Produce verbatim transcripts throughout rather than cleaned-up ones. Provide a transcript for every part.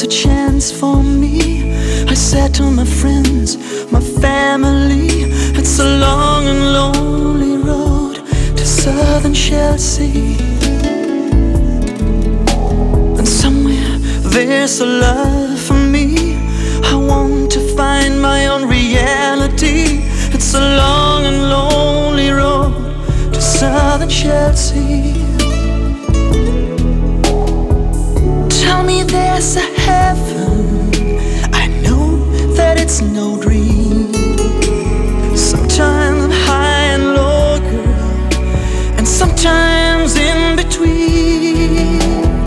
chance for me. I said to my friends, my family, it's a long and lonely road to southern Chelsea. And somewhere there's a love for me. I want to find my own reality. It's a long and lonely road to southern Chelsea. Tell me there's a heaven. I know that it's no dream. Sometimes I'm high and low, girl, and sometimes in between.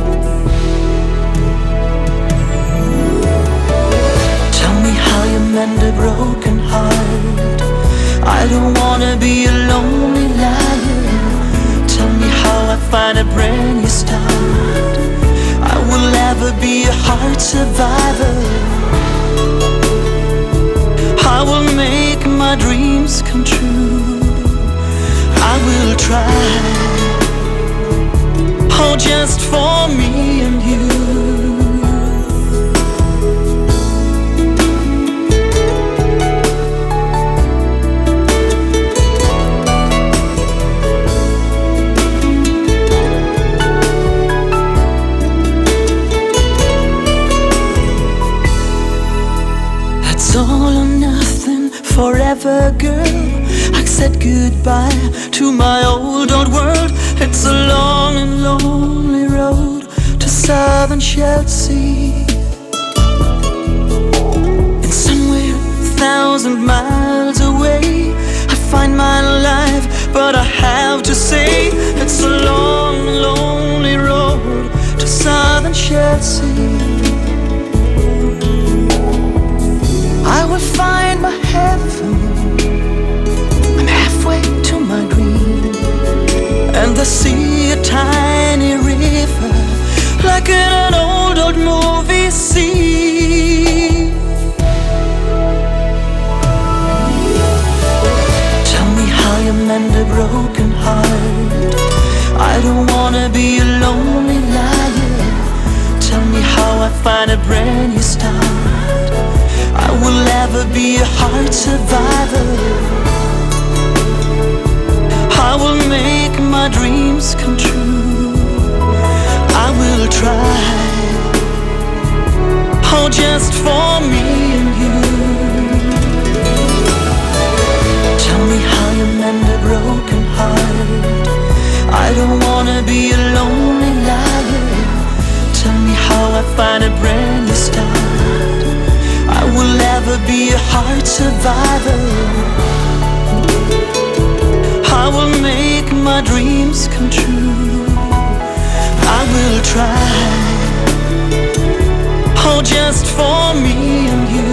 Tell me how you mend a broken heart. I don't wanna be a lonely liar. Tell me how I find a brand new start. I will never be a heart survivor. I will make my dreams come true. I will try. Oh, just for me and you. All or nothing, forever, girl. I said goodbye to my old, old world. It's a long and lonely road to southern Chelsea. And somewhere a thousand miles away, I find my life, but I have to say, it's a long and lonely road to southern Chelsea. I will find my heaven. I'm halfway to my dream, and I see a tiny river, like in an old, old movie scene. Tell me how you mend a broken heart. I don't wanna be a lonely liar. Tell me how I find a brand new start. I will never be a heart survivor. I will make my dreams come true. I will try. Oh, just for me and you. Tell me how you mend a broken heart. I don't wanna be a lonely liar. Tell me how I find a brand new start. I will never be a heart survivor. I will make my dreams come true. I will try. Oh, just for me and you.